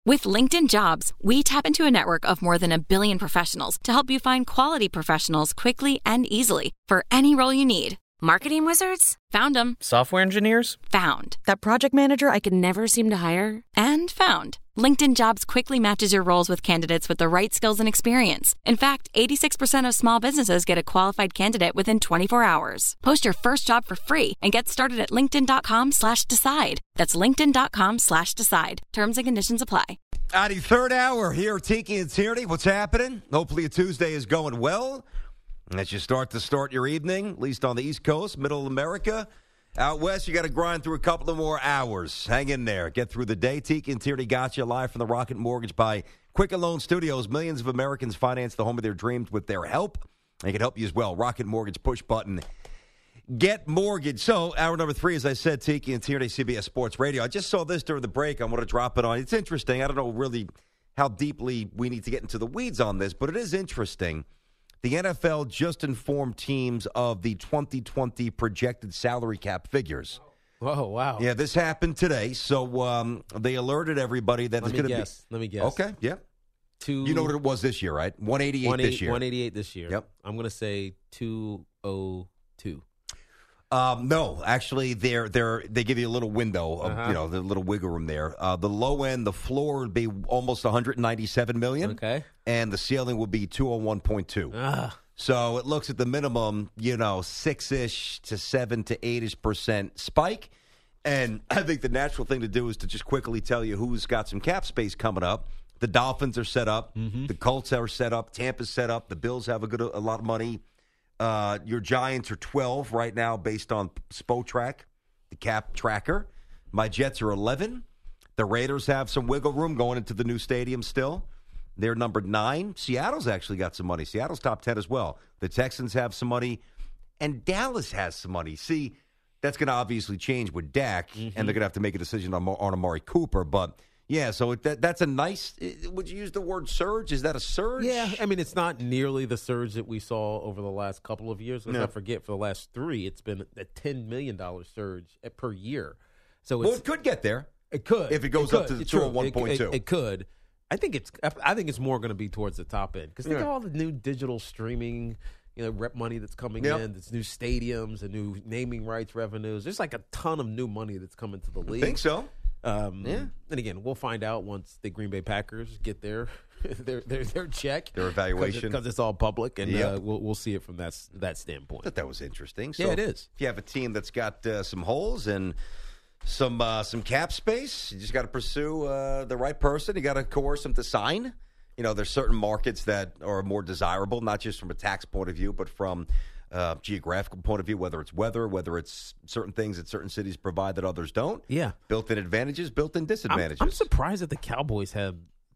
With LinkedIn Jobs, we tap into a network of more than 1 billion professionals to help you find quality professionals quickly and easily for any role you need. Marketing wizards? Found them. Software engineers? Found. That project manager I could never seem to hire? And found. LinkedIn Jobs quickly matches your roles with candidates with the right skills and experience. In fact, 86% of small businesses get a qualified candidate within 24 hours. Post your first job for free and get started at linkedin.com/decide. That's linkedin.com/decide. Terms and conditions apply. Howdy, third hour here, Tiki and Tierney. What's happening? Hopefully a Tuesday is going well. As you start your evening, at least on the East Coast, Middle America. Out west, you got to grind through a couple of more hours. Hang in there. Get through the day. Tiki and Tierney got you live from the Rocket Mortgage by Quicken Loan Studios. Millions of Americans finance the home of their dreams with their help. They can help you as well. Rocket Mortgage, push button. Get mortgage. So, hour number 3, as I said, Tiki and Tierney, CBS Sports Radio. I just saw this during the break. I want to drop it on. It's interesting. I don't know really how deeply we need to get into the weeds on this, but it is interesting. The NFL just informed teams of the 2020 projected salary cap figures. Whoa, wow. Yeah, this happened today. So they alerted everybody that it's going to be. Let me guess. Okay, yeah. You know what it was this year, right? 188 this year. 188 this year. Yep. I'm going to say 202. No, actually, they give you a little window of the little wiggle room there. The low end, the floor would be almost 197 million. Okay, and the ceiling would be 201.2. So it looks at the minimum, 6-ish to 7 to 8-ish% spike. And I think the natural thing to do is to just quickly tell you who's got some cap space coming up. The Dolphins are set up. Mm-hmm. The Colts are set up. Tampa's set up. The Bills have a lot of money. Your Giants are 12 right now based on Spotrac, the cap tracker. My Jets are 11. The Raiders have some wiggle room going into the new stadium still. They're number 9. Seattle's actually got some money. Seattle's top 10 as well. The Texans have some money, and Dallas has some money. See, that's going to obviously change with Dak, and they're going to have to make a decision on Amari Cooper, but... Yeah, so that's a nice – would you use the word surge? Is that a surge? Yeah, I mean, it's not nearly the surge that we saw over the last couple of years. Let's not forget, for the last 3, it's been a $10 million surge per year. So it could get there. It could. If it goes up to the 201.2. It could. I think it's more going to be towards the top end. Because think of all the new digital streaming rep money that's coming in, there's new stadiums and new naming rights revenues. There's like a ton of new money that's coming to the league. I think so. And again, we'll find out once the Green Bay Packers get their check, their evaluation, because it's all public, and we'll see it from that standpoint. I thought that was interesting. So it is. If you have a team that's got some holes and some cap space, you just got to pursue the right person. You got to coerce them to sign. There's certain markets that are more desirable, not just from a tax point of view, but from geographical point of view, whether it's weather, whether it's certain things that certain cities provide that others don't. Yeah. Built-in advantages, built-in disadvantages. I'm surprised that the Cowboys have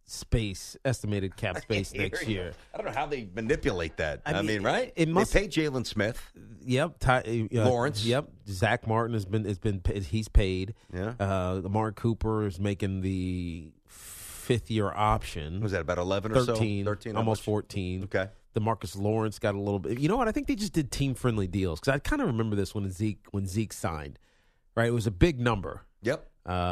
estimated cap space next year. I don't know how they manipulate that. I mean, right? They pay Jalen Smith. Yep. Lawrence. Yep. Zach Martin he's paid. Yeah. Amari Cooper is making the 5th-year option. Was that about 11 or 13, so? 13, almost 14. Okay. DeMarcus Lawrence got a little bit. You know what? I think they just did team-friendly deals, because I kind of remember this when Zeke signed. Right? It was a big number. Yep.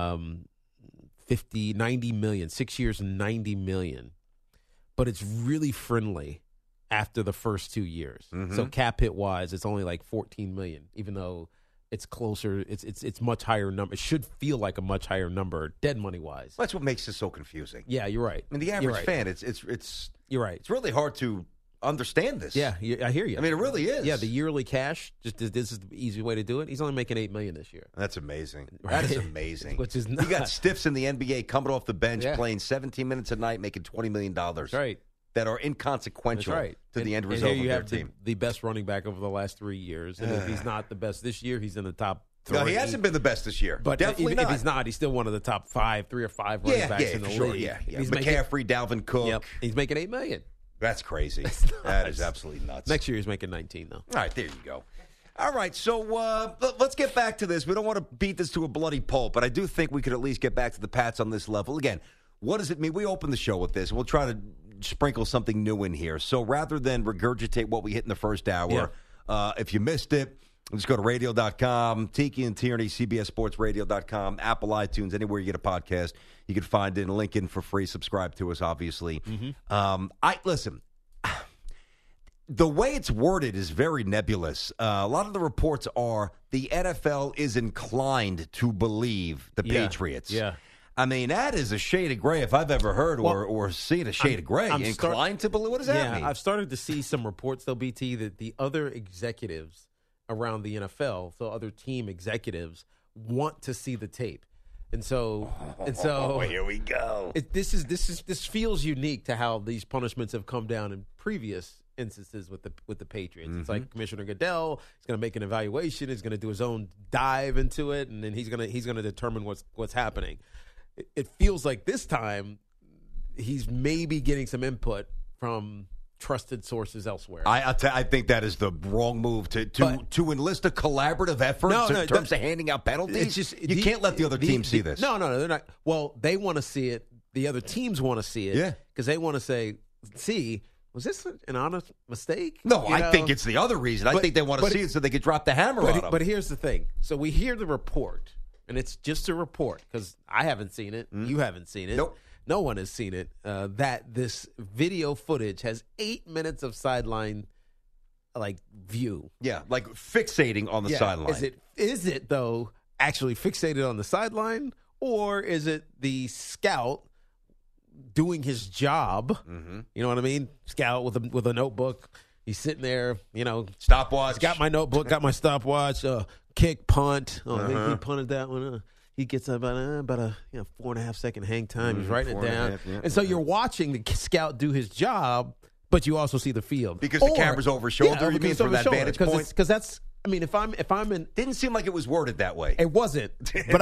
90 million, 6 years and $90 million. But it's really friendly after the first 2 years. Mm-hmm. So cap hit wise, it's only like $14 million, even though it's closer. It's much higher number. It should feel like a much higher number, dead money wise. That's what makes it so confusing. Yeah, you're right. I mean, the average fan, it's you're right. It's really hard to understand this. Yeah, I hear you. I mean, it really is. Yeah, the yearly cash. This is the easy way to do it. He's only making $8 million this year. That's amazing. Right? That is amazing. Which is nuts. You got stiffs in the NBA coming off the bench, playing 17 minutes a night, making $20 million. That's right. That are inconsequential to the end result of their team. The best running back over the last 3 years, and if he's not the best this year, he's in the top 3. No, he hasn't been the best this year. But definitely if he's not, he's still one of the top 3 or 5 running backs in the league. Yeah. McCaffrey, Dalvin Cook. Yep. He's making $8 million. That's crazy. That is absolutely nuts. Next year he's making 19, though. All right, there you go. All right, so let's get back to this. We don't want to beat this to a bloody pulp, but I do think we could at least get back to the Pats on this level. Again, what does it mean? We opened the show with this, and we'll try to sprinkle something new in here. So rather than regurgitate what we hit in the first hour, if you missed it, Just go to radio.com, Tiki and Tierney, CBSSportsRadio.com, Apple iTunes, anywhere you get a podcast, you can find it and link in for free. Subscribe to us, obviously. Listen, the way it's worded is very nebulous. A lot of the reports are the NFL is inclined to believe the Patriots. Yeah. I mean, that is a shade of gray if I've ever heard or seen a shade of gray. Inclined to believe? What does that mean? I've started to see some reports, though, BT, that the other executives around the NFL, so other team executives, want to see the tape. And so here we go. This feels unique to how these punishments have come down in previous instances with the Patriots. It's like Commissioner Goodell is going to make an evaluation. He's going to do his own dive into it, and then he's going to determine what's happening. It feels like this time he's maybe getting some input from trusted sources elsewhere. I think that is the wrong move to enlist a collaborative effort in terms of handing out penalties. It's just, you can't let the other team see this. No, they're not. Well, they want to see it. The other teams want to see it because they want to say, see, was this an honest mistake? No, I think it's the other reason. I think they want to see it so they could drop the hammer on them. But here's the thing. So we hear the report, and it's just a report because I haven't seen it. You haven't seen it. Nope. No one has seen it. That this video footage has 8 minutes of sideline view. Yeah, like fixating on the sideline. Is it though actually fixated on the sideline, or is it the scout doing his job? You know what I mean? Scout with a notebook. He's sitting there, stopwatch. Got my notebook, got my stopwatch. Kick, punt. I think he punted that one. He gets about a 4.5 second hang time. He's writing it down. And so you're watching the scout do his job, but you also see the field. Because the camera's over his shoulder, you mean, from that vantage point? Because that's, if I'm in... Didn't seem like it was worded that way. It wasn't.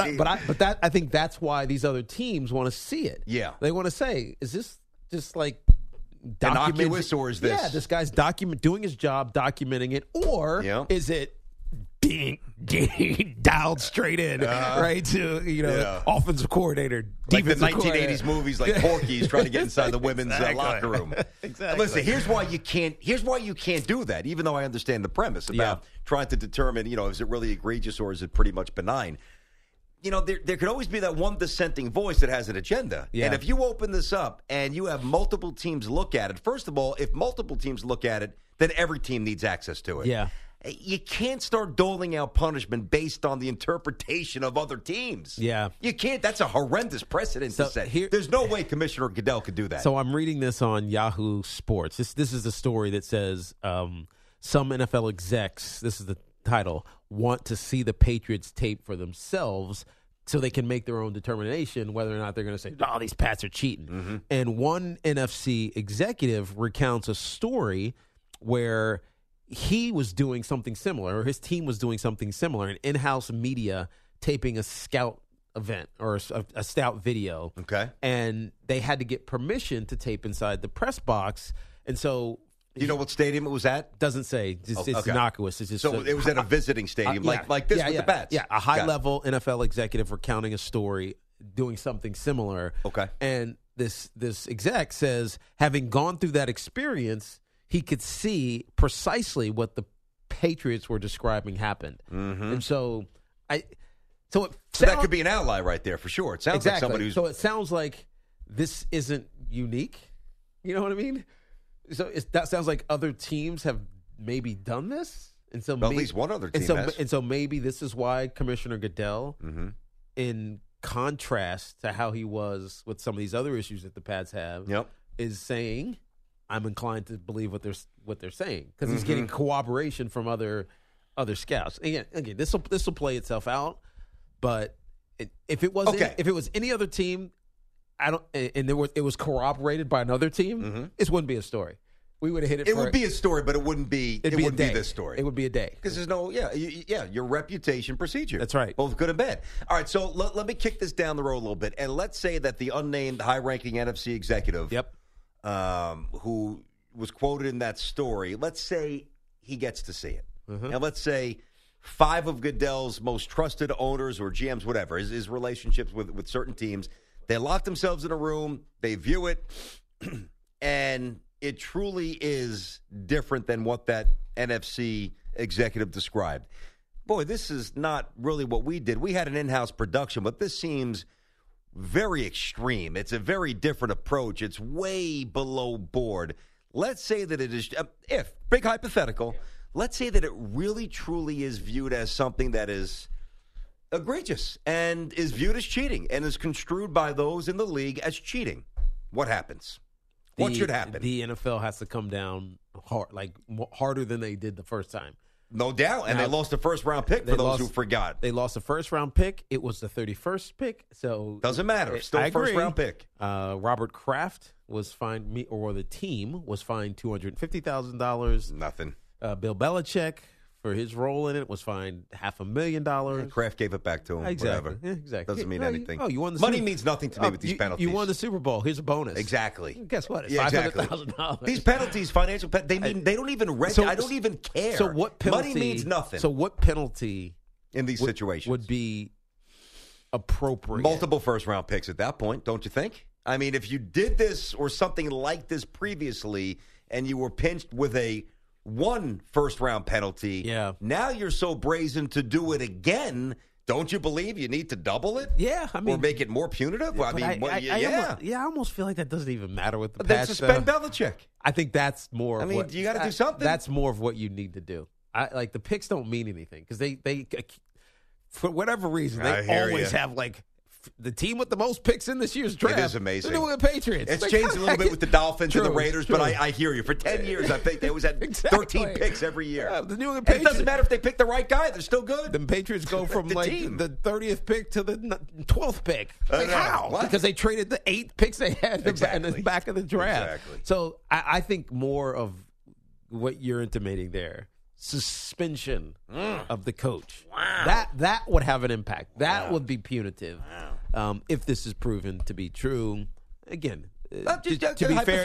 I think that's why these other teams want to see it. Yeah. They want to say, is this just like... innocuous, or is this... Yeah, this guy's doing his job, documenting it, or is it being dialed straight in, right, to, offensive coordinator, like the 1980s coordinator. Movies, like Porky's trying to get inside the women's locker room. Exactly. Listen, here's why you can't do that, even though I understand the premise about trying to determine, is it really egregious or is it pretty much benign? There could always be that one dissenting voice that has an agenda. Yeah. And if you open this up and you have multiple teams look at it, first of all, if multiple teams look at it, then every team needs access to it. Yeah. You can't start doling out punishment based on the interpretation of other teams. Yeah. You can't. That's a horrendous precedent to set. There's no way Commissioner Goodell could do that. So I'm reading this on Yahoo Sports. This is the story that says some NFL execs, this is the title, want to see the Patriots tape for themselves so they can make their own determination whether or not they're going to say, oh, these Pats are cheating. And one NFC executive recounts a story where he was doing something similar, or his team was doing something similar, an in-house media taping a scout event or a scout video. Okay. And they had to get permission to tape inside the press box. And so... Do you know what stadium it was at? Doesn't say. It's innocuous. It's just it was at a visiting stadium, like this with the Pats. Yeah, a high-level NFL executive recounting a story, doing something similar. Okay. And this exec says, having gone through that experience, he could see precisely what the Patriots were describing happened. And so that could be an ally right there for sure. It sounds like somebody who's... So it sounds like this isn't unique. You know what I mean? So that sounds like other teams have maybe done this. And so at least one other team has. And so maybe this is why Commissioner Goodell, in contrast to how he was with some of these other issues that the Pats have, is saying... I'm inclined to believe what they're saying because he's getting cooperation from other scouts. Again, this will play itself out. But if it was any other team, it was corroborated by another team, this wouldn't be a story. We would have hit it. It would be a story, but it wouldn't be. It wouldn't be this story. It would be a day because there's no. Your reputation procedure. That's right. Both good and bad. All right, so let me kick this down the road a little bit, and let's say that the unnamed high-ranking NFC executive. Who was quoted in that story, let's say he gets to see it. And let's say 5 of Goodell's most trusted owners or GMs, whatever, his relationships with certain teams, they lock themselves in a room, they view it, and it truly is different than what that NFC executive described. boy, this is not really what we did. We had an in-house production, but this seems very extreme. It's a very different approach. It's way below board. Let's say that it is, if, big hypothetical, let's say that it really truly is viewed as something that is egregious and is viewed as cheating and is construed by those in the league as cheating. What happens? What should happen? The NFL has to come down hard, harder than they did the first time. No doubt. And now, they lost the first-round pick for those who forgot. They lost the first-round pick. It was the 31st pick. So doesn't matter. Still a first-round pick. Robert Kraft was fined, the team was fined $250,000. Nothing. Bill Belichick, for his role in it, was fined $500,000. Kraft gave it back to him. Exactly. Whatever. Yeah, exactly. Doesn't mean anything. You won the Money means nothing to me with these penalties. You won the Super Bowl. Here's a bonus. Exactly. Guess what? It's exactly. $500,000. These penalties, financial penalties, they don't even I don't even care. So what penalty? Money means nothing. So what penalty in these situations would be appropriate? Multiple first-round picks at that point, don't you think? I mean, if you did this or something like this previously and you were pinched with a one first-round penalty, now you're so brazen to do it again. Don't you believe you need to double it? Yeah, I mean, or make it more punitive? I almost feel like that doesn't even matter with the Then patch. suspend Belichick. I think that's more. You got to do something. That's more of what you need to do. The picks don't mean anything because they for whatever reason they always have the team with the most picks in this year's draft. It is amazing. The New England Patriots. It's changed a little bit with the Dolphins and the Raiders, true. but I hear you. For 10 years, I think they always had 13 picks every year. The New England and Patriots. it doesn't matter if they pick the right guy; they're still good. The Patriots go from the 30th pick to the 12th pick. How? What? Because they traded the 8 picks they had in the back of the draft. Exactly. So I think more of what you're intimating there. Suspension of the coach. Wow. That would have an impact. That would be punitive. Wow. If this is proven to be true, again, to be fair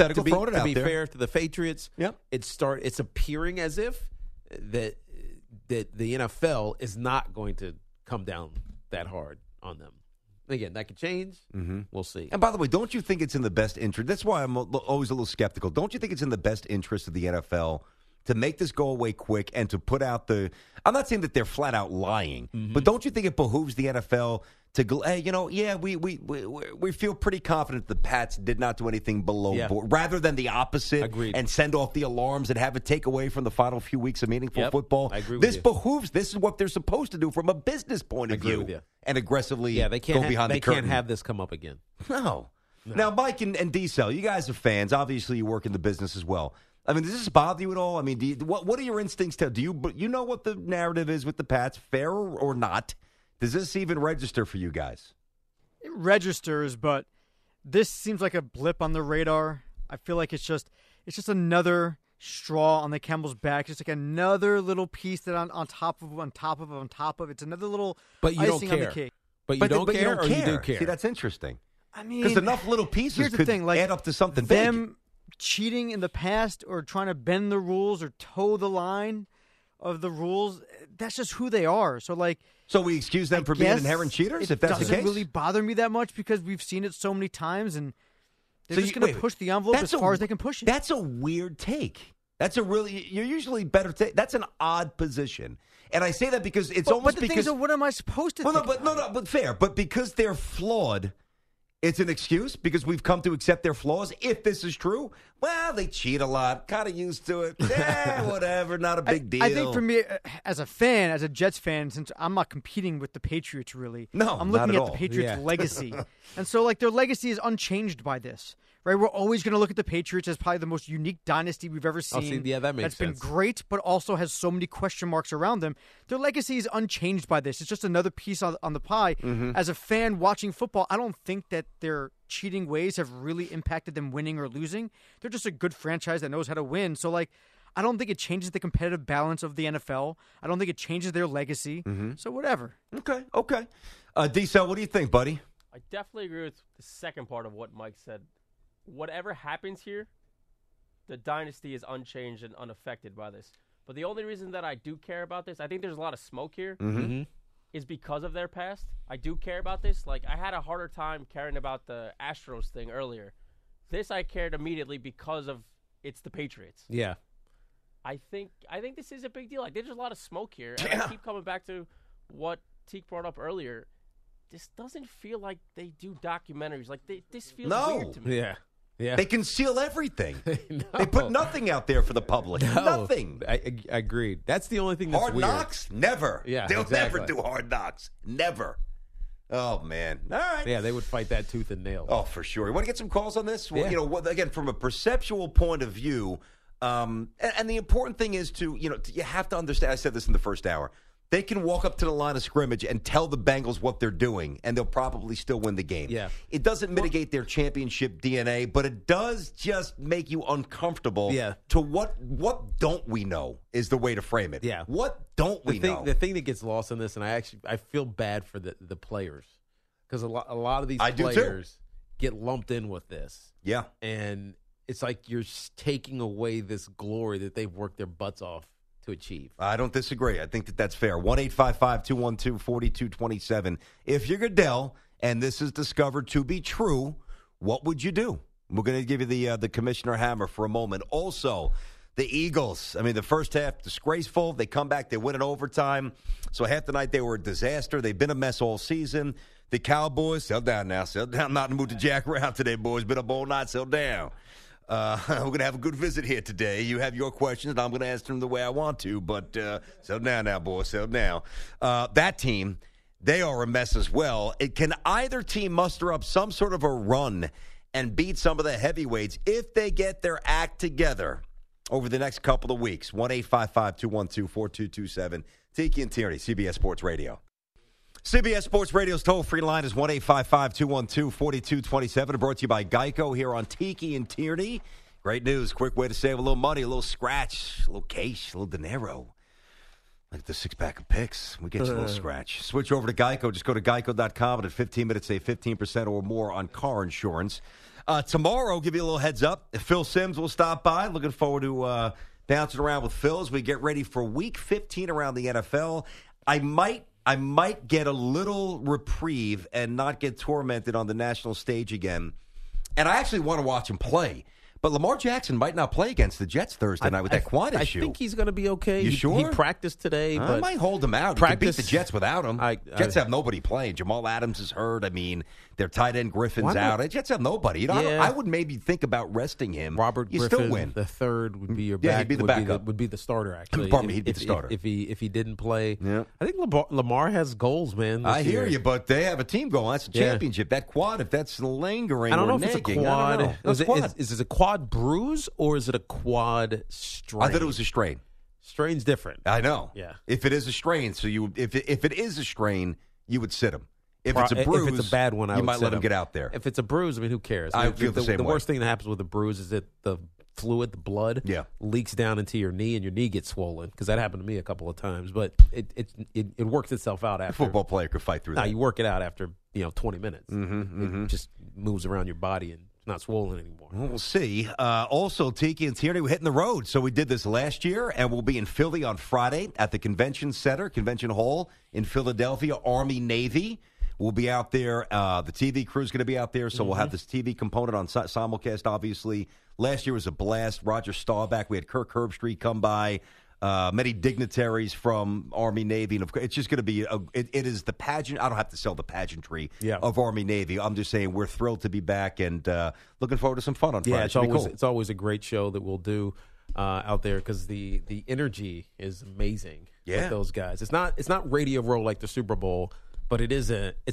to the Patriots, it's appearing as if that the NFL is not going to come down that hard on them. Again, that could change. Mm-hmm. We'll see. And by the way, don't you think it's in the best interest? That's why I'm always a little skeptical. Don't you think it's in the best interest of the NFL to make this go away quick and to put out I'm not saying that they're flat out lying, but don't you think it behooves the NFL to we feel pretty confident the Pats did not do anything below board, rather than the opposite. Agreed. And send off the alarms and have it take away from the final few weeks of meaningful football. I agree with this you. behooves. This is what they're supposed to do from a business point of view, with you. and aggressively they can't go behind the curtain. They can't have this come up again. No. Now, Mike and D-Cell, you guys are fans. Obviously, you work in the business as well. I mean, does this bother you at all? I mean, what are your instincts tell? Do you know what the narrative is with the Pats, fair or not? Does this even register for you guys? It registers, but this seems like a blip on the radar. I feel like it's just another straw on the camel's back, just like another little piece that on top of. It's another little icing on the cake. But you don't care, or you do care? See, that's interesting. I mean, because enough little pieces could add up to something big. Them cheating in the past or trying to bend the rules or toe the line of the rules, that's just who they are. So we excuse them for being inherent cheaters, if that's the case? It doesn't really bother me that much because we've seen it so many times, and they're just going to push the envelope as far as they can push it. That's a weird take. You're usually better take. That's an odd position. And I say that because it's almost because... But the thing is, what am I supposed to think? But fair. But because they're flawed... It's an excuse because we've come to accept their flaws. If this is true, well, they cheat a lot. Kind of used to it. Whatever, not a big deal. I think for me, as a Jets fan, since I'm not competing with the Patriots really, I'm looking at the Patriots' legacy. And so, their legacy is unchanged by this. Right, we're always going to look at the Patriots as probably the most unique dynasty we've ever seen. That makes sense. That's been great, but also has so many question marks around them. Their legacy is unchanged by this. It's just another piece on the pie. Mm-hmm. As a fan watching football, I don't think that their cheating ways have really impacted them winning or losing. They're just a good franchise that knows how to win. So, I don't think it changes the competitive balance of the NFL. I don't think it changes their legacy. Mm-hmm. So, whatever. Okay. D-Cell, what do you think, buddy? I definitely agree with the second part of what Mike said. Whatever happens here, the dynasty is unchanged and unaffected by this. But the only reason that I do care about this, I think there's a lot of smoke here, is because of their past. I do care about this. I had a harder time caring about the Astros thing earlier. This I cared immediately because of it's the Patriots. Yeah. I think this is a big deal. Like, there's a lot of smoke here. And I keep coming back to what Teak brought up earlier. This doesn't feel like they do documentaries. Like, this feels weird to me. Yeah. Yeah. They conceal everything. No. They put nothing out there for the public. No. Nothing. I agreed. That's the only thing that's Hard weird. Knocks? Never. Yeah, They'll exactly. never do Hard Knocks. Never. Oh, man. All right. Yeah, they would fight that tooth and nail. Oh, for sure. You want to get some calls on this? Well, Yeah. Again, from a perceptual point of view, and the important thing is you have to understand, I said this in the first hour, they can walk up to the line of scrimmage and tell the Bengals what they're doing, and they'll probably still win the game. Yeah. It doesn't mitigate their championship DNA, but it does just make you uncomfortable. Yeah. To what don't we know is the way to frame it. Yeah. What don't we know? The thing that gets lost in this, and I feel bad for the players because a lot of these I do too. players get lumped in with this. Yeah. And it's like you're taking away this glory that they've worked their butts off to achieve. I don't disagree. I think that's fair. 1-855-212-4227. If you're Goodell and this is discovered to be true, what would you do? We're going to give you the commissioner hammer for a moment. Also, the Eagles. I mean, the first half, disgraceful. They come back, they win in overtime. So half the night they were a disaster. They've been a mess all season. The Cowboys, settle down now. Settle down. I'm not in the mood to jack around today, boys. Been up all night. Settle down. We're going to have a good visit here today. You have your questions, and I'm going to answer them the way I want to. But settle down now, boys. Settle down. That team, they are a mess as well. Can either team muster up some sort of a run and beat some of the heavyweights if they get their act together over the next couple of weeks? 1-855-212-4227. Tiki and Tierney, CBS Sports Radio. CBS Sports Radio's toll-free line is 1-855-212-4227. Brought to you by Geico here on Tiki and Tierney. Great news. Quick way to save a little money, a little scratch, a little cash, a little dinero. Like the six-pack of picks. We get you a little scratch. Switch over to Geico. Just go to geico.com, and in 15 minutes, save 15% or more on car insurance. Tomorrow, give you a little heads up. Phil Simms will stop by. Looking forward to bouncing around with Phil as we get ready for Week 15 around the NFL. I might get a little reprieve and not get tormented on the national stage again. And I actually want to watch him play. But Lamar Jackson might not play against the Jets Thursday night with that quad issue. I think he's going to be okay. You sure? He practiced today. I But might hold him out. He can beat the Jets without him. Jets have nobody playing. Jamal Adams is hurt. I mean, their tight end Griffin's out. The Jets have nobody. You know, Yeah. I would maybe think about resting him. Robert you Griffin, still win. the third, would be your Yeah, back. he'd be the backup. Would be the starter, actually. Pardon me, he'd be the starter. If he didn't play. Yeah. I think Lamar has goals, man. I hear year. you, but they have a team going. That's a Yeah. championship. That quad, if that's lingering I don't know or if it's a nagging, I don't quad. know. It's a quad. Is it a quad bruise or is it a quad strain? I thought it was a strain. Strain's different. I know. Yeah. If it is a strain, so if it is a strain, you would sit him. If it's a bruise, if it's a bad one, I you would might sit let him get out there. If it's a bruise, I mean, who cares? I feel the same way. The worst thing that happens with a bruise is that the fluid, the blood, leaks down into your knee, and your knee gets swollen. Because that happened to me a couple of times, but it works itself out after. A football player could fight through that. You work it out after 20 minutes. It just moves around your body and it's not swollen anymore. Well, we'll see. Also, Tiki and Tierney, we're hitting the road. So we did this last year, and we'll be in Philly on Friday at the Convention Center, Convention Hall in Philadelphia, Army Navy. We'll be out there. The TV crew's going to be out there, so we'll have this TV component on simulcast, obviously. Last year was a blast. Roger Staubach. We had Kirk Herbstreit come by. Many dignitaries from Army Navy. And of course, it's just going to be, it is the pageant. I don't have to sell the pageantry of Army Navy. I'm just saying we're thrilled to be back and looking forward to some fun on Friday. Yeah, it's always a great show that we'll do out there because the energy is amazing with those guys. It's not Radio Row like the Super Bowl, but it's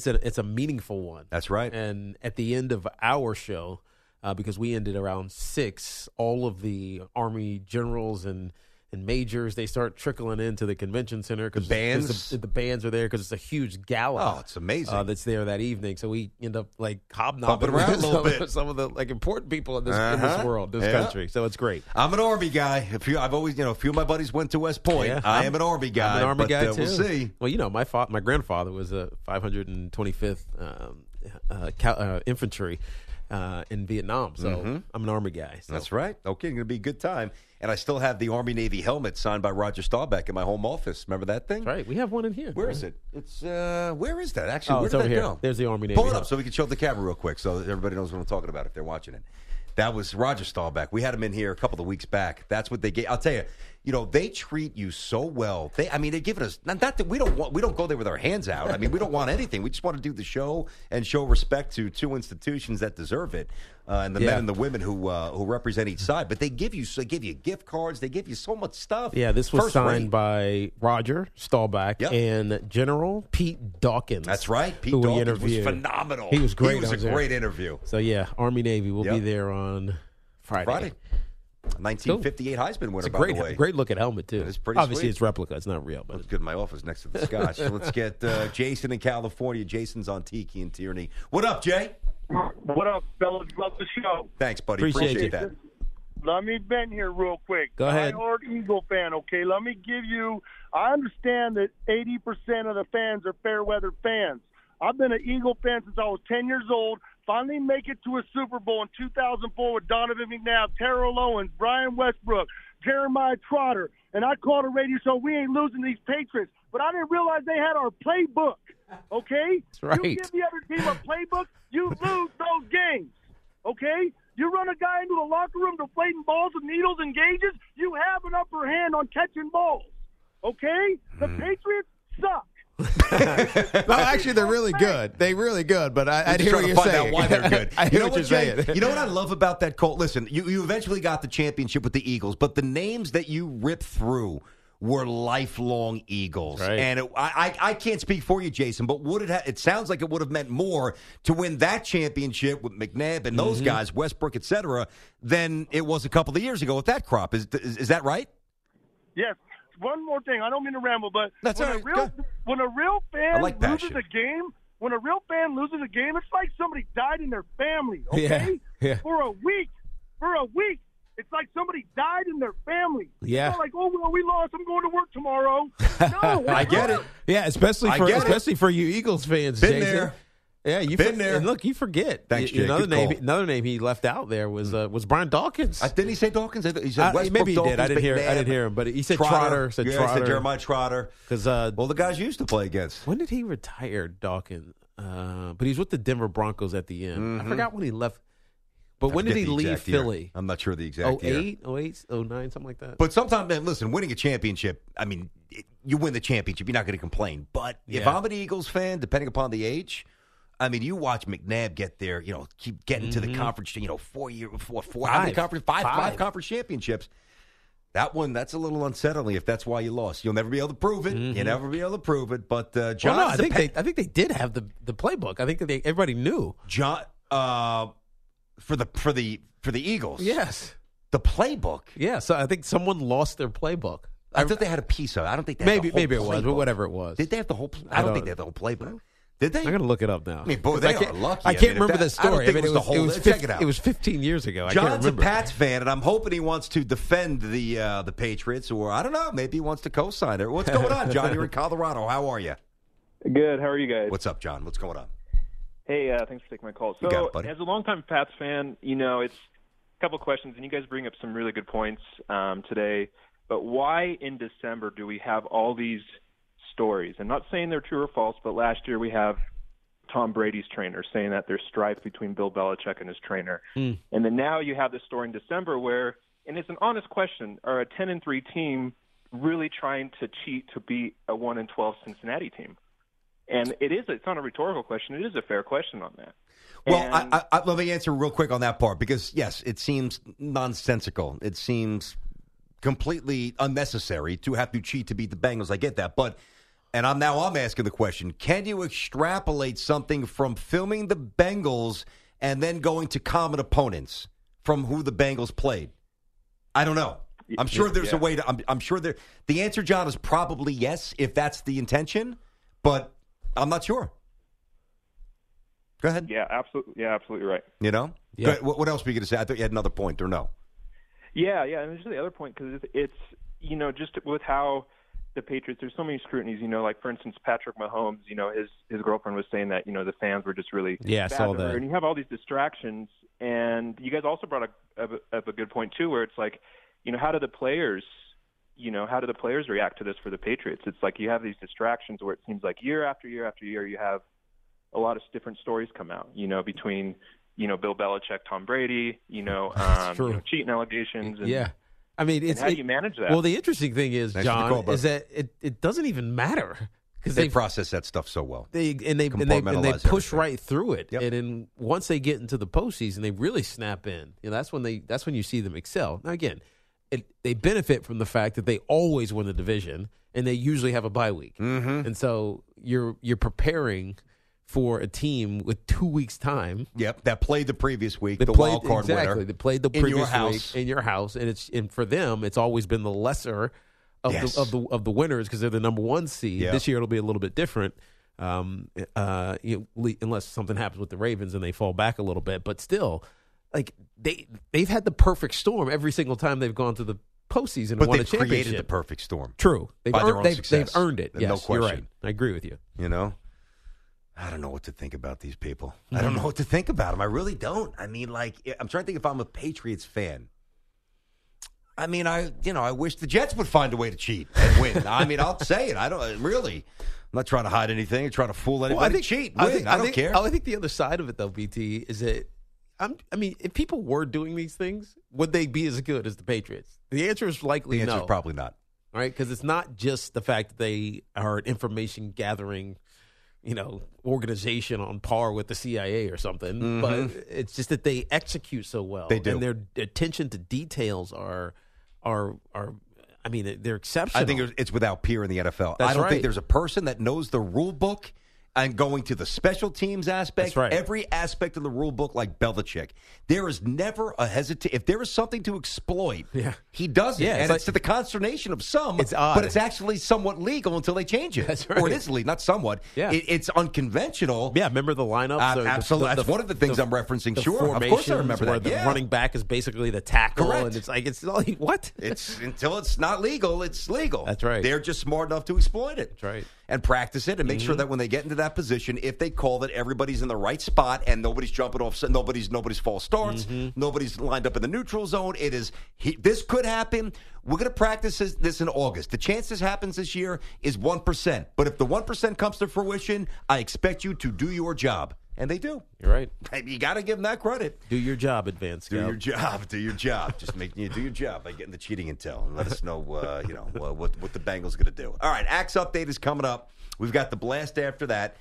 a meaningful one. That's right. And at the end of our show, because we ended around 6, all of the Army generals and majors, they start trickling into the convention center because the bands are there because it's a huge gala. Oh, it's amazing. That's there that evening. So we end up like hobnobbing around a little bit. some of the like important people in this world, this country. So it's great. I'm an Army guy. I've always, a few of my buddies went to West Point. Yeah, I am an Army guy. I'm an Army guy too. We'll see. Well, my grandfather was a 525th infantry. In Vietnam, so I'm an Army guy. So. That's right. Okay, going to be a good time. And I still have the Army Navy helmet signed by Roger Staubach in my home office. Remember that thing? That's right. We have one in here. Where is it? It's where is that? Actually, where it's did over that here. go? There's the Army Navy Pull it up helmet. so we can show the camera real quick so that everybody knows what I'm talking about if they're watching it. That was Roger Staubach. We had him in here a couple of weeks back. That's what they gave. I'll tell you, they treat you so well. They're giving us not that we don't go there with our hands out. I mean, we don't want anything. We just want to do the show and show respect to two institutions that deserve it, and the men and the women who represent each side. But they give you gift cards. They give you so much stuff. Yeah, this was signed by Roger Staubach and General Pete Dawkins. That's right. Pete Dawkins was phenomenal. He was great. He was a great interview. So yeah, Army Navy will be there on Friday. 1958 Heisman winner, it's a by the way. Great looking helmet, too. It's pretty Obviously, sweet. It's replica. It's not real. But it's good in my office next to the Scotch. So let's get Jason in California. Jason's on Tiki and Tierney. What up, Jay? What up, fellas? Love the show. Thanks, buddy. Appreciate that. Let me vent here real quick. Go ahead. Die-hard Eagle fan, okay? Let me give you – I understand that 80% of the fans are fair-weather fans. I've been an Eagle fan since I was 10 years old. Finally make it to a Super Bowl in 2004 with Donovan McNabb, Terrell Owens, Brian Westbrook, Jeremiah Trotter. And I called a radio show, we ain't losing these Patriots. But I didn't realize they had our playbook, okay? That's right. You give the other team a playbook, you lose those games, okay? You run a guy into the locker room deflating balls with needles and gauges, you have an upper hand on catching balls, okay? The Patriots suck. No, actually, they're really good. They're really good, but I hear what you're saying. Why they're good. I hear what you're saying. You know what I love about that, Colt? Listen, you eventually got the championship with the Eagles, but the names that you ripped through were lifelong Eagles. Right. And I can't speak for you, Jason, but it sounds like it would have meant more to win that championship with McNabb and those guys, Westbrook, et cetera, than it was a couple of years ago with that crop. Is that right? Yes. One more thing. I don't mean to ramble, but when a real fan loses passion. a game, it's like somebody died in their family, okay? Yeah. For a week. It's like somebody died in their family. Yeah. It's not like, oh, well, we lost. I'm going to work tomorrow. No. I get it. Yeah, especially for you Eagles fans, Been Jason. there. Yeah, you've been there. And look, you forget. Thanks, Jay. Another Good call. Another name he left out there was Brian Dawkins. Didn't he say Dawkins? He said Westbrook, maybe he Dawkins, did. I didn't hear him, but he said Trotter. He said Jeremiah Trotter. Because the guys you used to play against. When did he retire, Dawkins? But he's with the Denver Broncos at the end. I forgot when he left. But when did he leave Philly? I'm not sure the exact year. 08, 09, something like that. But sometimes, man, listen, winning a championship, I mean, you win the championship, you're not going to complain. But if I'm an Eagles fan, depending upon the age, I mean, you watch McNabb get there, keep getting to the conference, 5 conference championships. That one, that's a little unsettling if that's why you lost. You'll never be able to prove it. You'll never be able to prove it. But John, I think they did have the playbook. I think everybody knew. John, for the Eagles, yes, the playbook. Yeah, so I think someone lost their playbook. I thought they had a piece of it. I don't think they maybe had the whole it was, playbook. but whatever it was. Did they have the whole? I don't think they had the whole playbook. Did they? I'm going to look it up now. I mean, boy, they are lucky. I can't remember the story. I don't think it was the whole. Check it out. It was 15 years ago. John's a Pats fan, and I'm hoping he wants to defend the Patriots, or I don't know, maybe he wants to co-sign it. What's going on, John? You're in Colorado. How are you? Good. How are you guys? What's up, John? What's going on? Hey, thanks for taking my call. So, you got it, buddy. As a longtime Pats fan, it's a couple questions, and you guys bring up some really good points today. But why in December do we have all these stories? I'm not saying they're true or false, but last year we have Tom Brady's trainer saying that there's strife between Bill Belichick and his trainer. And then now you have this story in December where, and it's an honest question, are a 10-3 team really trying to cheat to beat a 1-12 Cincinnati team? And it's not a rhetorical question. It is a fair question on that. Well, let me answer real quick on that part because, yes, it seems nonsensical. It seems completely unnecessary to have to cheat to beat the Bengals. I get that. But, and I'm asking the question, can you extrapolate something from filming the Bengals and then going to common opponents from who the Bengals played? I don't know. I'm sure there's a way to. I'm sure there. The answer, John, is probably yes if that's the intention, but I'm not sure. Go ahead. Yeah, absolutely. Yeah, absolutely right. Yeah. What else were you going to say? I thought you had another point, or no? Yeah, and there's the other point because it's just with how the Patriots, there's so many scrutinies. Like for instance, Patrick Mahomes. His girlfriend was saying that the fans were just really I saw that. And you have all these distractions, and you guys also brought up a good point too, where it's like, how do the players react to this for the Patriots? It's like you have these distractions where it seems like year after year after year you have a lot of different stories come out, between Bill Belichick, Tom Brady, cheating allegations. And, yeah. I mean, how do you manage that? Well, the interesting thing is, John, is that it doesn't even matter because they process that stuff so well. They push everything right through it, Yep. and then once they get into the postseason, they really snap in. That's when you see them excel. Now, again, they benefit from the fact that they always win the division, and they usually have a bye week, and so you're preparing for a team with 2 weeks' time. Yep, that played the previous week, the wild card winner. They played the previous week in your house, and for them, it's always been the lesser of the winners because they're the number one seed. Yep. This year it'll be a little bit different, unless something happens with the Ravens and they fall back a little bit. But still, like they've had the perfect storm every single time they've gone to the postseason and won a championship. But they've created the perfect storm. True, they've earned it. Yes, no question. You're right. I agree with you. I don't know what to think about these people. I don't know what to think about them. I really don't. I mean, I'm trying to think if I'm a Patriots fan. I mean, I wish the Jets would find a way to cheat and win. I mean, I'll say it. I don't really. I'm not trying to hide anything or trying to fool anybody. Cheat, win. I don't care. I think the other side of it, though, BT, is that if people were doing these things, would they be as good as the Patriots? The answer is likely no. The answer is probably not. All right, because it's not just the fact that they are an information gathering organization on par with the CIA or something, but it's just that they execute so well. They do. And their attention to details are they're exceptional. I think it's without peer in the NFL. That's I don't right. think there's a person that knows the rule book and going to the special teams aspect, every aspect of the rule book like Belichick. There is never a hesitation. If there is something to exploit, he does it. Yeah, and it's to the consternation of some. It's odd. But it's actually somewhat legal until they change it. That's right. Or it is legal, not somewhat. Yeah. It's unconventional. Yeah, remember the lineups? Absolutely. That's one of the things I'm referencing. Sure, of course I remember where that. the running back is basically the tackle. Correct. And it's like, what? It's until it's not legal, it's legal. That's right. They're just smart enough to exploit it. That's right. And practice it and make sure that when they get into that position, if they call it, everybody's in the right spot and nobody's jumping off, nobody's false starts, nobody's lined up in the neutral zone. It is this could happen. We're going to practice this in August. The chance this happens this year is 1%. But if the 1% comes to fruition, I expect you to do your job. And they do. You're right. You got to give them that credit. Do your job, Advanced Scout. Do your job. Do your job. Just making you do your job by getting the cheating intel and let us know, what the Bengals going to do. All right, Axe Update is coming up. We've got the blast after that.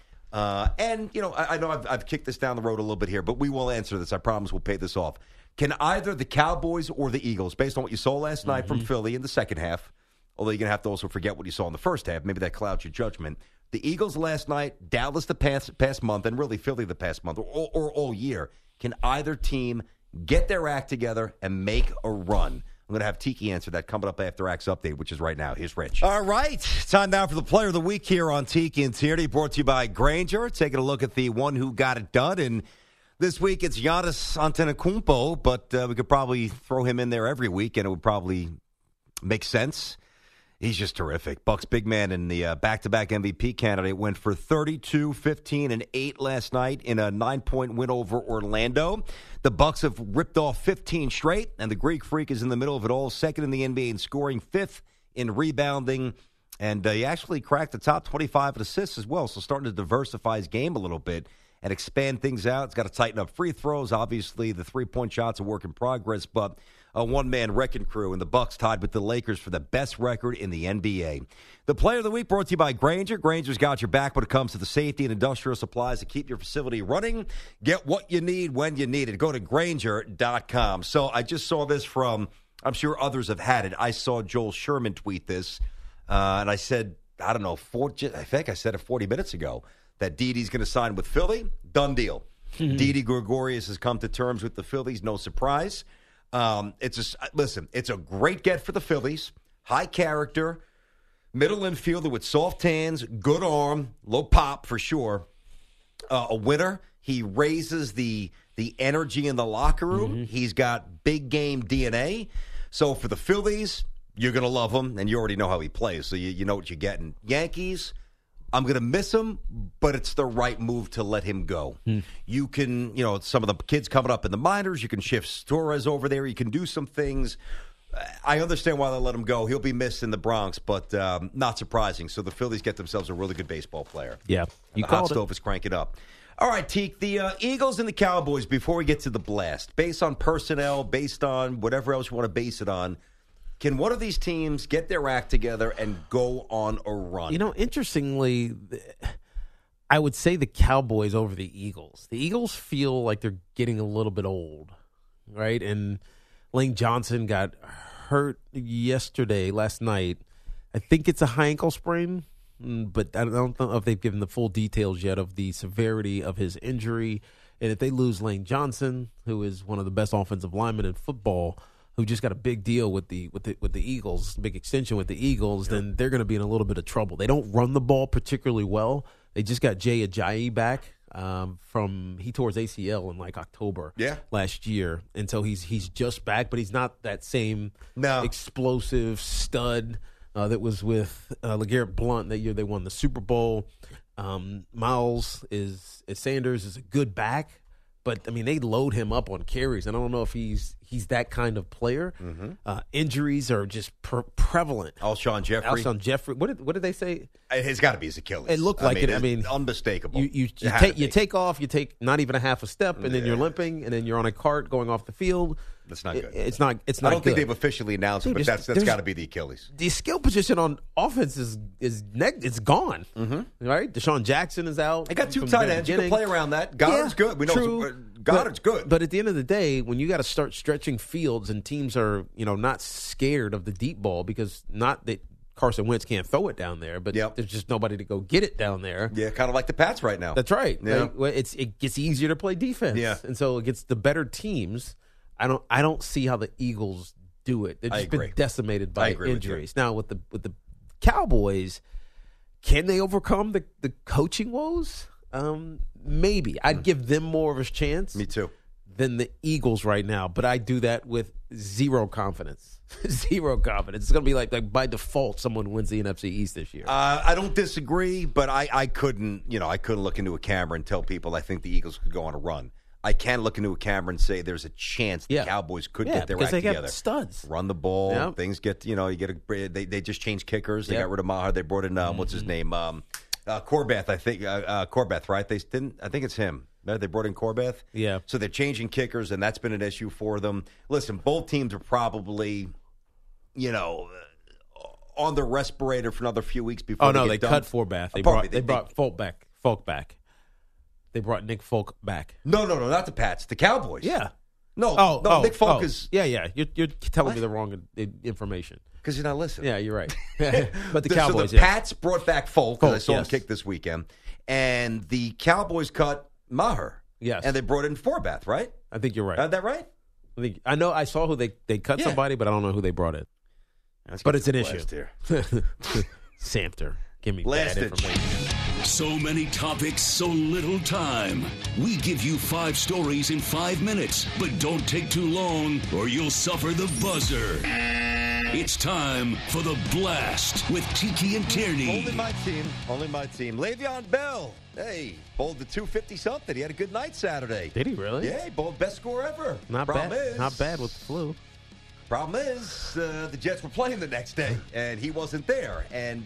I know I've kicked this down the road a little bit here, but we will answer this. I promise we'll pay this off. Can either the Cowboys or the Eagles, based on what you saw last night from Philly in the second half, although you're going to have to also forget what you saw in the first half, maybe that clouds your judgment. The Eagles last night, Dallas the past month, and really Philly the past month, or all year, can either team get their act together and make a run? I'm going to have Tiki answer that coming up after Axe Update, which is right now. Here's Rich. All right. Time now for the Player of the Week here on Tiki and Tierney, brought to you by Grainger. Taking a look at the one who got it done. And this week it's Giannis Antetokounmpo, but we could probably throw him in there every week, and it would probably make sense. He's just terrific. Bucks big man and the back-to-back MVP candidate went for 32, 15, and 8 last night in a 9-point win over Orlando. The Bucks have ripped off 15 straight, and the Greek Freak is in the middle of it all, second in the NBA in scoring, 5th in rebounding, and he actually cracked the top 25 in assists as well, so starting to diversify his game a little bit and expand things out. It's got to tighten up free throws. Obviously, the three-point shot's a work in progress, but a one-man wrecking crew, and the Bucks tied with the Lakers for the best record in the NBA. The Player of the Week brought to you by Grainger. Grainger's got your back when it comes to the safety and industrial supplies to keep your facility running. Get what you need when you need it. Go to Grainger.com. So I just saw this from, I'm sure others have had it. I saw Joel Sherman tweet this, and I said, I don't know, I think I said it 40 minutes ago, that Didi's going to sign with Philly. Done deal. Didi Gregorius has come to terms with the Phillies. No surprise. It's a great get for the Phillies. High character, middle infielder with soft hands, good arm, low pop for sure. A winner. He raises the energy in the locker room. He's got big game DNA. So for the Phillies, you're going to love him, and you already know how he plays, so you know what you're getting. Yankees, I'm going to miss him, but it's the right move to let him go. You can, some of the kids coming up in the minors, you can shift Torres over there. You can do some things. I understand why they let him go. He'll be missed in the Bronx, but not surprising. So the Phillies get themselves a really good baseball player. Yeah. The hot stove is cranking up. All right, Teak, the Eagles and the Cowboys, before we get to the blast, based on personnel, based on whatever else you want to base it on, can one of these teams get their act together and go on a run? You know, interestingly, I would say the Cowboys over the Eagles. The Eagles feel like they're getting a little bit old, right? And Lane Johnson got hurt last night. I think it's a high ankle sprain, but I don't know if they've given the full details yet of the severity of his injury. And if they lose Lane Johnson, who is one of the best offensive linemen in football, who just got a big deal with the Eagles, big extension with the Eagles, then they're going to be in a little bit of trouble. They don't run the ball particularly well. They just got Jay Ajayi back he tore his ACL in like October last year, and so he's just back, but he's not that same explosive stud that was with LeGarrette Blount that year they won the Super Bowl. Miles Sanders is a good back. But, I mean, they load him up on carries, and I don't know if he's that kind of player. Mm-hmm. Injuries are just prevalent. Alshon Jeffrey. What did they say? It's got to be his Achilles. It looked like it. I mean, unmistakable. You take off, you take not even a half a step, and then you're limping, and then you're on a cart going off the field. That's not good. It's not I don't think they've officially announced it, but that's got to be the Achilles. The skill position on offense is gone. Mm-hmm. Right? Deshaun Jackson is out. They got two tight ends. You can play around that. Goddard's good. We know Goddard's good. But at the end of the day, when you got to start stretching fields and teams are not scared of the deep ball, because not that Carson Wentz can't throw it down there, but there's just nobody to go get it down there. Yeah, kind of like the Pats right now. That's right. Yeah. It gets easier to play defense. Yeah. And so against the better teams, I don't see how the Eagles do it. They've just been decimated by injuries. Now with the Cowboys, can they overcome the coaching woes? Maybe. I'd give them more of a chance. Me too. Than the Eagles right now, but I do that with zero confidence. Zero confidence. It's going to be like by default someone wins the NFC East this year. I don't disagree, but I couldn't look into a camera and tell people I think the Eagles could go on a run. I can look into a camera and say there's a chance the Cowboys could get their act together. Got studs. Run the ball. Things get, they just changed kickers. They got rid of Maher. They brought in, what's his name? Corbath, I think. Corbath, right? I think it's him. They brought in Corbath. Yeah. So they're changing kickers, and that's been an issue for them. Listen, both teams are probably, on the respirator for another few weeks before they cut Forbath. They brought Folk back. They brought Nick Folk back. No, not the Pats. The Cowboys. Yeah. No, Nick Folk is... Yeah. You're telling me the wrong information. Because you're not listening. Yeah, you're right. But the Cowboys, So the Pats brought back Folk, because I saw him kick this weekend. And the Cowboys cut Maher. Yes. And they brought in Forbath, right? I think you're right. Is that right? I know I saw who they cut somebody, but I don't know who they brought in. But it's an issue. Here. Samter. Give me Blast bad it. information. So many topics, so little time. We give you 5 stories in 5 minutes, but don't take too long or you'll suffer the buzzer. It's time for the blast with Tiki and Tierney. Only my team. Le'Veon Bell. Hey, bowled the 250-something. He had a good night Saturday. Did he really? Yeah, he bowled best score ever. Not bad with the flu. Problem is, the Jets were playing the next day, and he wasn't there. And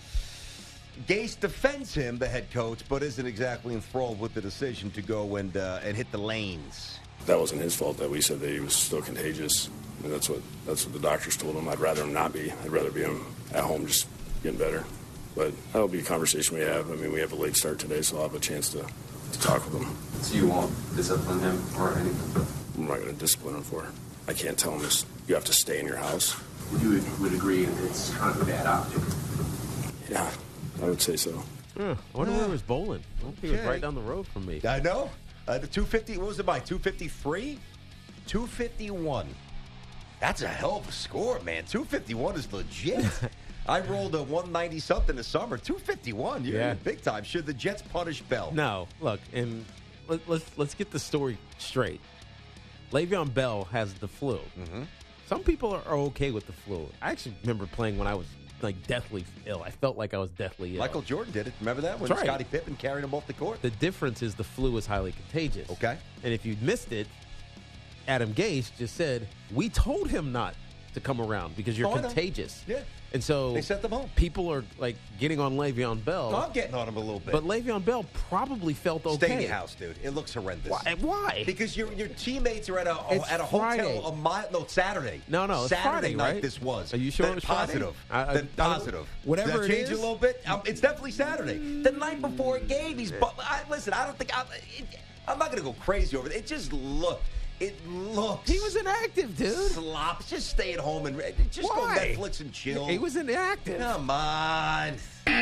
Gase defends him, the head coach, but isn't exactly enthralled with the decision to go and hit the lanes. That wasn't his fault that we said that he was still contagious. And that's what the doctors told him. I'd rather him not be. I'd rather be him at home just getting better. But that'll be a conversation we have. I mean, we have a late start today, so I'll have a chance to talk with him. So you won't discipline him or anything? I'm not going to discipline him for it. I can't tell him you have to stay in your house. You would agree it's kind of a bad optic? Yeah, I would say so. I wonder where he was bowling. I think he was right down the road from me. I know. The 250, what was it by? 253? 251. That's a hell of a score, man. 251 is legit. I rolled a 190-something this summer. 251, you're in big time. Should the Jets punish Bell? No. Look, and let's get the story straight. Le'Veon Bell has the flu. Mm-hmm. Some people are okay with the flu. I actually remember playing when I was deathly ill. I felt like I was deathly ill. Michael Jordan did it. Remember that? When Scottie Pippen carried him off the court? The difference is the flu is highly contagious. Okay. And if you missed it, Adam Gase just said, we told him not to come around because you're I know. contagious. Yeah. And so They sent them home. people are like getting on Le'Veon Bell. I'm getting on him a little bit. But Le'Veon Bell probably felt okay. Stay in your house, dude. It looks horrendous. Why? Because your teammates are at a Friday. hotel a mile. No, Saturday. No, it's Saturday Friday, night. right? This was. Are you sure Then it was Friday? positive? I Then don't- positive. whatever Did that it change is. a little bit? It's definitely Saturday. The night before a game, listen. I don't think I'm not going to go crazy over it. It just looked. It looks. He was inactive, dude. Slop. Just stay at home and just go Why? Netflix and chill. He was inactive. Come on.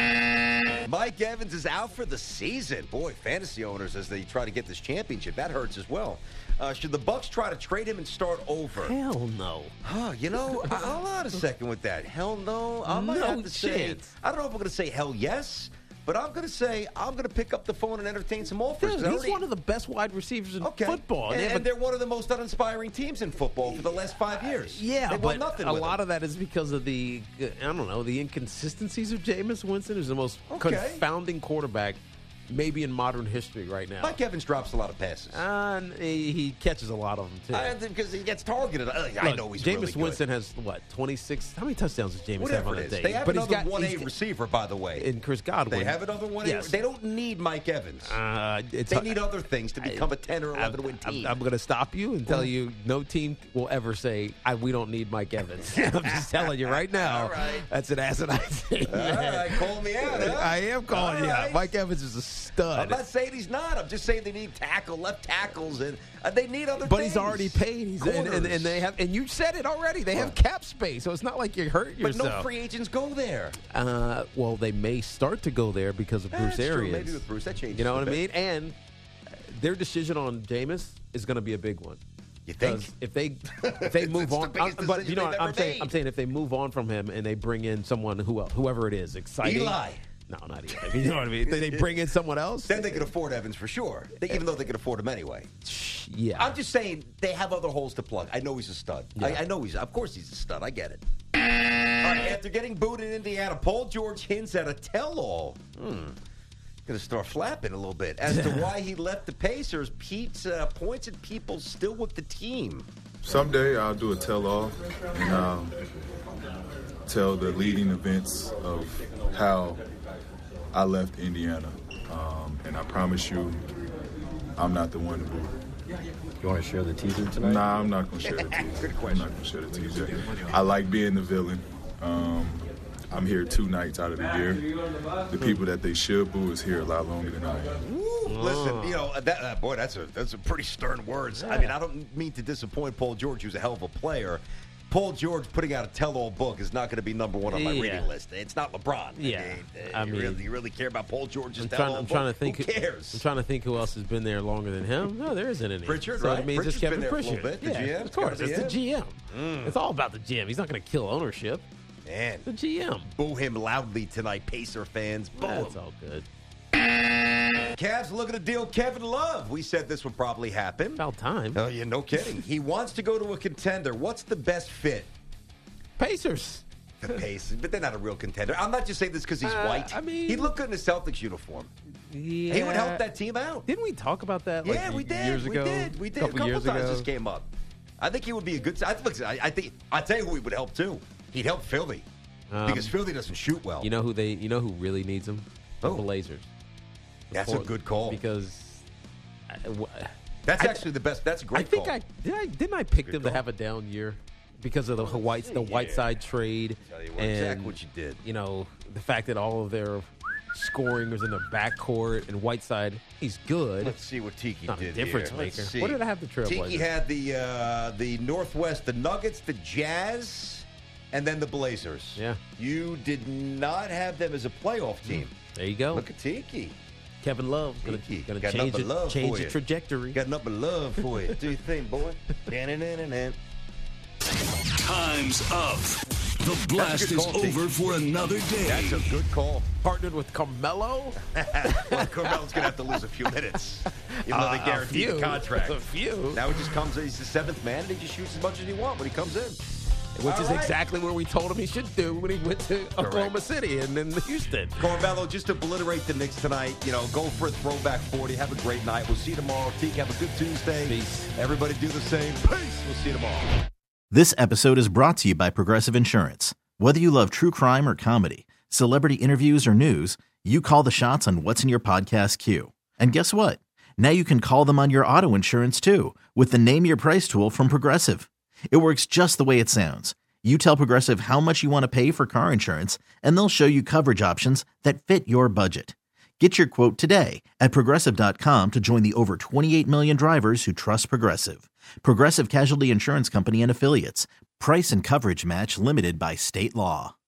Mike Evans is out for the season. Boy, fantasy owners, as they try to get this championship, that hurts as well. Should the Bucks try to trade him and start over? Hell no. Hold on a second with that. Hell no. I might No have to say, chance. I don't know if I'm going to say hell yes, but I'm going to say I'm going to pick up the phone and entertain some offers. Dude, he's one of the best wide receivers in football. And they're one of the most uninspiring teams in football for the last 5 years. Yeah, they won but nothing a with lot him. of that is because of the inconsistencies of Jameis Winston, who's the most Okay. confounding quarterback maybe in modern history right now. Mike Evans drops a lot of passes. And he catches a lot of them, too. Because he gets targeted. I know he's Jameis really good. Winston has, 26? How many touchdowns does Jameis have Whatever on it a is. day? They have But he's another got 1A receiver, by the way. in Chris Godwin. They have another 1A. Yes. They don't need Mike Evans. They need other things to become a 10 or 11 win team. I'm going to stop you and tell you no team will ever say, we don't need Mike Evans. I'm just telling you right now. All right. That's an asinine thing. All right, call me out, huh? I am calling All you out. right. Mike Evans is a stud. I'm not saying he's not. I'm just saying they need left tackles, and they need other But things. he's already paid. And they have, and you said it already. They have cap space, so it's not like you hurt But yourself. no free agents go there. Well, they may start to go there because of Bruce That's true. Arians. Maybe with Bruce, that changes You know a what I bit. mean? And their decision on Jameis is going to be a big one. You think? 'Cause if they move It's the on, biggest but decision you know they've what I'm ever saying. made. I'm saying if they move on from him and they bring in someone whoever it is, exciting. Eli. No, not Eli. You know what I mean? They bring in someone else. Then they can afford Evans for sure, even though they can afford him anyway. Yeah. I'm just saying they have other holes to plug. I know he's a stud. Yeah. I know of course he's a stud. I get it. All right, after getting booed in Indiana, Paul George hints at a tell-all. Going to start flapping a little bit as to why he left the Pacers. Pete points at people still with the team. Someday I'll do a tell-all and I'll tell the leading events of how I left Indiana. And I promise you, I'm not the one to boo. You want to share the teaser tonight? Nah, I'm not going to share the teaser. Good question. I'm not going to share the teaser. I like being the villain. I'm here 2 nights out of the year. The people that they should boo is here a lot longer than I am. Listen, boy, that's a pretty stern words. I mean, I don't mean to disappoint Paul George, who's a hell of a player. Paul George putting out a tell-all book is not going to be number one on my reading list. It's not LeBron. Yeah. You really care about Paul George's I'm tell-all book? trying to think. Who cares? I'm trying to think who else has been there longer than him. No, there isn't any. Pritchard, so right? It means Pritchard's it's Kevin been there for a Pritchard. little bit. The Yeah, GM? of course, It's it's the GM. It's all about the GM. He's not going to kill ownership. Man, The GM. boo him loudly tonight, Pacer fans. Boo That's him. all good. Cavs looking to deal Kevin Love. We said this would probably happen. About time. Oh, yeah, no kidding. He wants to go to a contender. What's the best fit? Pacers. The Pacers, but they're not a real contender. I'm not just saying this because he's white. I mean- he'd look good in a Celtics uniform. Yeah. He would help that team out. Didn't we talk about that? Yeah, we did. Years ago. We did. A couple years times ago. this came up. I think he would be a good. I think. I'll tell you who he would help too. He'd help Philly because Philly doesn't shoot well. You know who really needs him? The Who? Blazers. That's a good call. Because That's actually the best. That's a great I think call. didn't I pick Good them to call. have a down year because of the Whiteside trade Tell you what, and exactly what you did. You know, the fact that all of their scoring was in the backcourt and Whiteside, he's good. Let's see what Tiki Not a did difference here. Let's maker. see. What did I have the Trailblazers? Tiki had the Northwest, the Nuggets, the Jazz, and then the Blazers. Yeah. You did not have them as a playoff team. There you go. Look at Tiki. Kevin Love going Tiki. to Got change nothing but love change for the you. trajectory. Got nothing but love for you. Do you think, boy? Da-na-na-na-na. Time's up. The blast good is call, Tiki. over for another day. That's a good call. Partnered with Carmelo. Well, Carmelo's going to have to lose a few minutes, even though they guaranteed the contract. A few. Now he just comes in. He's the seventh man, and he just shoots as much as he wants when he comes in. Which All is right. exactly what we told him he should do when he went to Oklahoma City and then Houston. Carmelo, just obliterate the Knicks tonight. You know, go for a throwback 40. Have a great night. We'll see you tomorrow. Teak, have a good Tuesday. Peace. Everybody do the same. Peace. We'll see you tomorrow. This episode is brought to you by Progressive Insurance. Whether you love true crime or comedy, celebrity interviews or news, you call the shots on what's in your podcast queue. And guess what? Now you can call them on your auto insurance too with the Name Your Price tool from Progressive. It works just the way it sounds. You tell Progressive how much you want to pay for car insurance, and they'll show you coverage options that fit your budget. Get your quote today at Progressive.com to join the over 28 million drivers who trust Progressive. Progressive Casualty Insurance Company and Affiliates. Price and coverage match limited by state law.